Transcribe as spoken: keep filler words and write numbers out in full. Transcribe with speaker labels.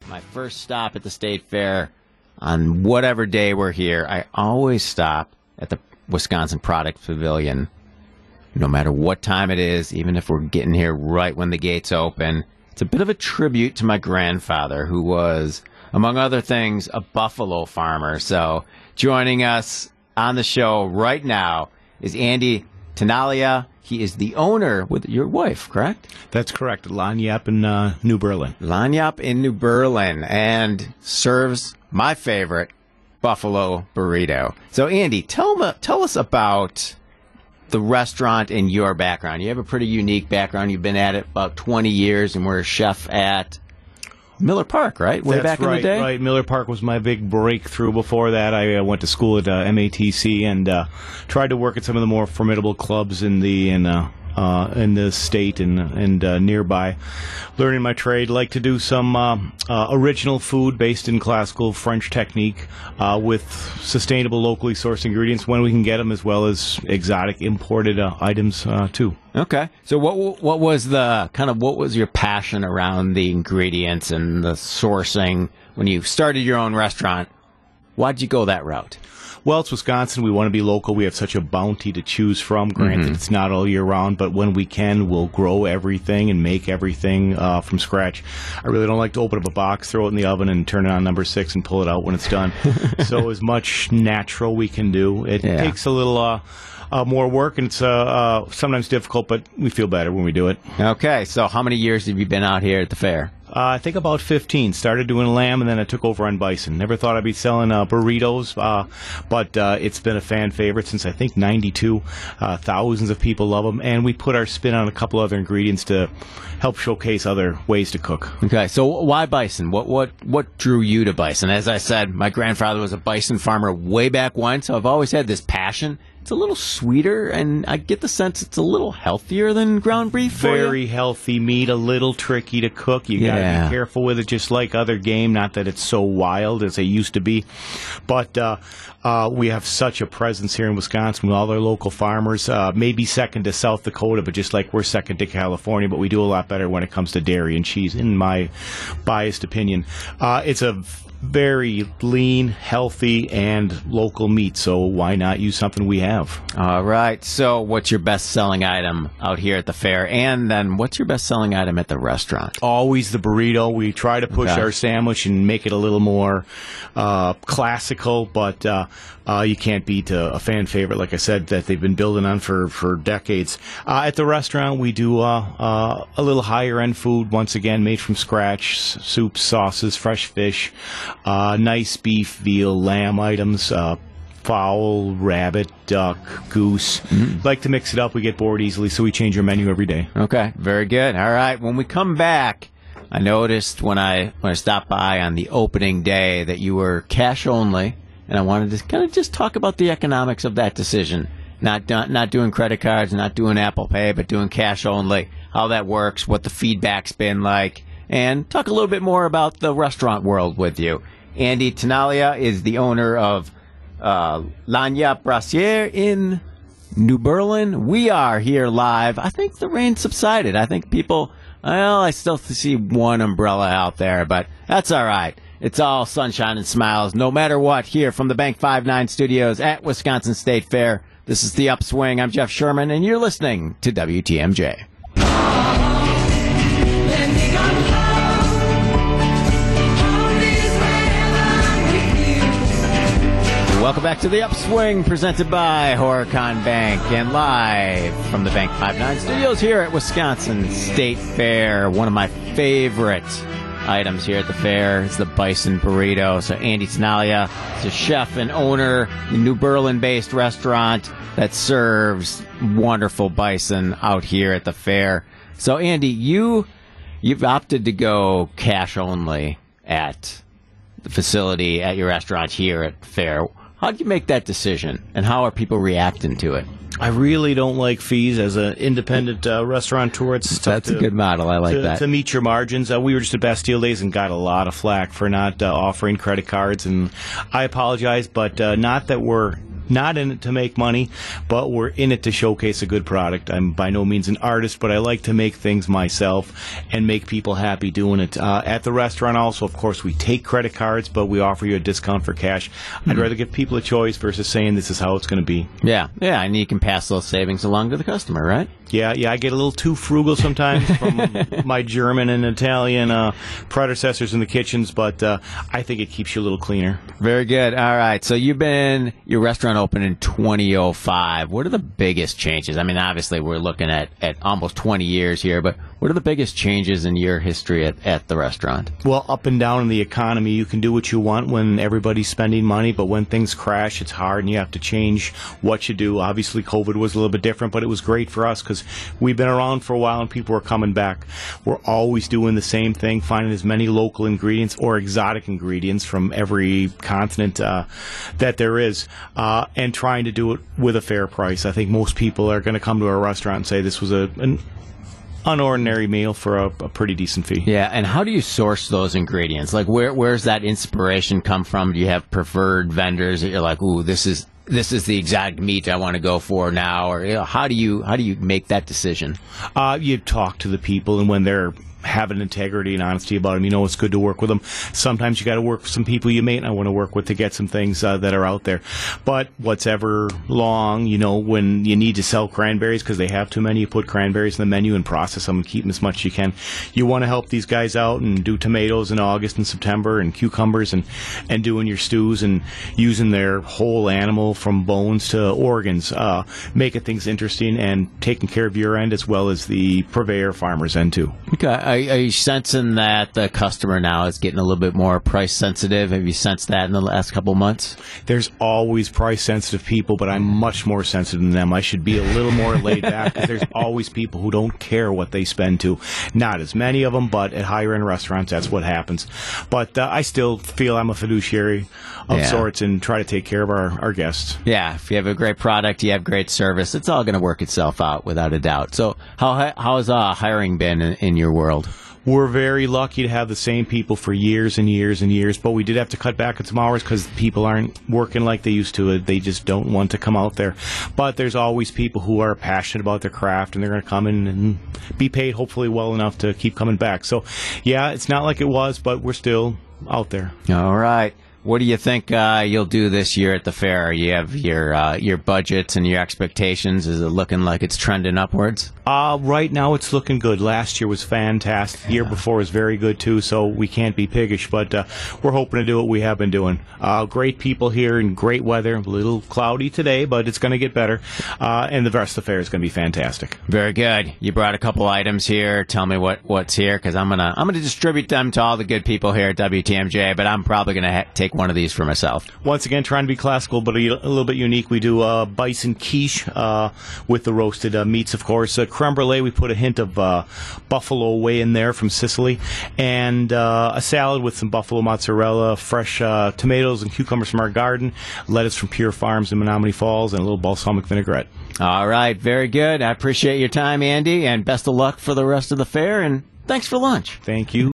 Speaker 1: my first stop at the State Fair, on whatever day we're here, I always stop at the Wisconsin Product Pavilion, no matter what time it is, even if we're getting here right when the gates open. It's a bit of a tribute to my grandfather, who was, among other things, a buffalo farmer. So joining us on the show right now is Andy Tinalia. He is the owner with your wife, correct?
Speaker 2: That's correct. Lagniappe in uh, New Berlin.
Speaker 1: Lagniappe in New Berlin, and serves my favorite, buffalo burrito. So, Andy, tell me, tell us about the restaurant and your background. You have a pretty unique background. You've been at it about twenty years, and we're a chef at Miller Park, right? Way
Speaker 2: That's
Speaker 1: back
Speaker 2: right,
Speaker 1: in the day?
Speaker 2: right. Miller Park was my big breakthrough. Before that, I uh, went to school at uh, M A T C and uh, tried to work at some of the more formidable clubs in the in uh, uh, in the state and and uh, nearby. Learning my trade, like to do some uh, uh, original food based in classical French technique uh, with sustainable, locally sourced ingredients when we can get them, as well as exotic imported uh, items uh, too.
Speaker 1: Okay. So what what was the kind of what was your passion around the ingredients and the sourcing when you started your own restaurant? Why'd you go that route?
Speaker 2: Well, it's Wisconsin. We want to be local. We have such a bounty to choose from. Granted, mm-hmm. It's not all year round, but when we can, we'll grow everything and make everything uh, from scratch. I really don't like to open up a box, throw it in the oven, and turn it on number six and pull it out when it's done. So as much natural we can do. It yeah. takes a little uh, uh, more work, and it's uh, uh, sometimes difficult, but we feel better when we do it.
Speaker 1: Okay. So how many years have you been out here at the fair?
Speaker 2: Uh, I think about fifteen. Started doing lamb, and then I took over on bison. Never thought I'd be selling uh, burritos, uh, but uh, it's been a fan favorite since I think ninety-two. Uh, thousands of people love them, and we put our spin on a couple other ingredients to help showcase other ways to cook.
Speaker 1: Okay, so why bison? What what what drew you to bison? As I said, my grandfather was a bison farmer way back when, so I've always had this passion. It's a little sweeter, and I get the sense it's a little healthier than ground beef for you.
Speaker 2: Very healthy meat, a little tricky to cook. You got to
Speaker 1: Yeah.
Speaker 2: be careful with it, just like other game. Not that it's so wild as it used to be, but uh, uh, we have such a presence here in Wisconsin with all our local farmers. Uh, maybe second to South Dakota, but just like we're second to California, but we do a lot better when it comes to dairy and cheese, in my biased opinion. Uh, it's a very lean, healthy, and local meat, so why not use something we have?
Speaker 1: All right. So what's your best-selling item out here at the fair? And then what's your best-selling item at the restaurant?
Speaker 2: Always the burrito. We try to push
Speaker 1: Okay.
Speaker 2: our sandwich and make it a little more uh, classical, but uh, uh, you can't beat a, a fan favorite, like I said, that they've been building on for, for decades. Uh, at the restaurant, we do uh, uh, a little higher-end food, once again, made from scratch, s- soups, sauces, fresh fish, uh, nice beef, veal, lamb items, uh, fowl, rabbit, duck, goose. Mm. Like to mix it up. We get bored easily, so we change our menu every day.
Speaker 1: Okay, very good. All right. When we come back, I noticed when I when I stopped by on the opening day that you were cash only, and I wanted to kind of just talk about the economics of that decision. Not do- not doing credit cards, not doing Apple Pay, but doing cash only. How that works, what the feedback's been like, and talk a little bit more about the restaurant world with you. Andy Tinalia is the owner of uh, Lagniappe Brasserie in New Berlin. We are here live. I think the rain subsided. I think people, well, I still see one umbrella out there, but that's all right. It's all sunshine and smiles, no matter what, here from the Bank five nine studios at Wisconsin State Fair. This is The Upswing. I'm Jeff Sherman, and you're listening to W T M J. Welcome back to The Upswing, presented by Horicon Bank, and live from the Bank five nine studios here at Wisconsin State Fair. One of my favorite items here at the fair is the bison burrito. So Andy Tinalia is a chef and owner in a New Berlin-based restaurant that serves wonderful bison out here at the fair. So Andy, you, you've opted to go cash only at the facility, at your restaurant here at the fair. How did you make that decision, and how are people reacting to it?
Speaker 2: I really don't like fees as an independent uh, restaurateur. It's tough
Speaker 1: That's
Speaker 2: to,
Speaker 1: a good model. I like
Speaker 2: to,
Speaker 1: that.
Speaker 2: to meet your margins. Uh, we were just at Bastille Days and got a lot of flack for not uh, offering credit cards, and I apologize, but uh, not that we're not in it to make money, but we're in it to showcase a good product. I'm by no means an artist, but I like to make things myself and make people happy doing it. Uh, at the restaurant also, of course, we take credit cards, but we offer you a discount for cash. Mm-hmm. I'd rather give people a choice versus saying this is how it's going to be.
Speaker 1: Yeah, yeah, and you can pass those savings along to the customer, right?
Speaker 2: Yeah, yeah, I get a little too frugal sometimes from my German and Italian uh, predecessors in the kitchens, but uh, I think it keeps you a little cleaner.
Speaker 1: Very good. All right, so you've been, your restaurant opened in twenty oh five. What are the biggest changes? I mean, obviously we're looking at, at almost twenty years here, but what are the biggest changes in your history at, at the restaurant?
Speaker 2: Well, up and down in the economy, you can do what you want when everybody's spending money, but when things crash, it's hard and you have to change what you do. Obviously, COVID was a little bit different, but it was great for us because we've been around for a while and people are coming back. We're always doing the same thing, finding as many local ingredients or exotic ingredients from every continent uh, that there is, uh, and trying to do it with a fair price. I think most people are going to come to our restaurant and say this was a an unordinary meal for a, a pretty decent fee.
Speaker 1: Yeah, and how do you source those ingredients? Like, where where's that inspiration come from? Do you have preferred vendors that you're like, ooh, this is this is the exact meat I want to go for now? Or you know, how do you how do you make that decision?
Speaker 2: Uh, you talk to the people, and when they're having integrity and honesty about them, you know it's good to work with them. Sometimes you got to work with some people you may not want to work with to get some things uh, that are out there. But what's ever long, you know, when you need to sell cranberries because they have too many, you put cranberries in the menu and process them and keep them as much as you can. You want to help these guys out and do tomatoes in August and September and cucumbers and, and doing your stews and using their whole animal from bones to organs, uh, making things interesting and taking care of your end as well as the purveyor farmer's end too.
Speaker 1: Okay. Are, are you sensing that the customer now is getting a little bit more price sensitive? Have you sensed that in the last couple of months?
Speaker 2: There's always price sensitive people, but I'm much more sensitive than them. I should be a little more laid back because there's always people who don't care what they spend to. Not as many of them, but at higher end restaurants, that's what happens. But uh, I still feel I'm a fiduciary of
Speaker 1: yeah.
Speaker 2: sorts and try to take care of our, our guests.
Speaker 1: Yeah, if you have a great product, you have great service, it's all going to work itself out without a doubt. So how how has uh, hiring been in, in your world?
Speaker 2: We're very lucky to have the same people for years and years and years, but we did have to cut back on some hours because people aren't working like they used to. They just don't want to come out there. But there's always people who are passionate about their craft, and they're going to come in and be paid hopefully well enough to keep coming back. So, yeah, it's not like it was, but we're still out there.
Speaker 1: All right. What do you think uh, you'll do this year at the fair? You have your uh, your budgets and your expectations. Is it looking like it's trending upwards?
Speaker 2: Uh, right now it's looking good. Last year was fantastic. The year before was very good too, so we can't be piggish, but uh, we're hoping to do what we have been doing. Uh, great people here and great weather. A little cloudy today, but it's going to get better, uh, and the rest of the fair is going to be fantastic.
Speaker 1: Very good. You brought a couple items here. Tell me what, what's here, because I'm gonna I'm gonna distribute them to all the good people here at W T M J, but I'm probably gonna ha- take one of these for myself.
Speaker 2: Once again, trying to be classical, but a, a little bit unique. We do uh, bison quiche uh, with the roasted uh, meats, of course. Uh, creme brulee, we put a hint of uh, buffalo whey in there from Sicily, and uh, a salad with some buffalo mozzarella, fresh uh, tomatoes and cucumbers from our garden, lettuce from Pure Farms in Menominee Falls, and a little balsamic vinaigrette.
Speaker 1: All right, very good. I appreciate your time, Andy, and best of luck for the rest of the fair, and thanks for lunch.
Speaker 2: Thank you.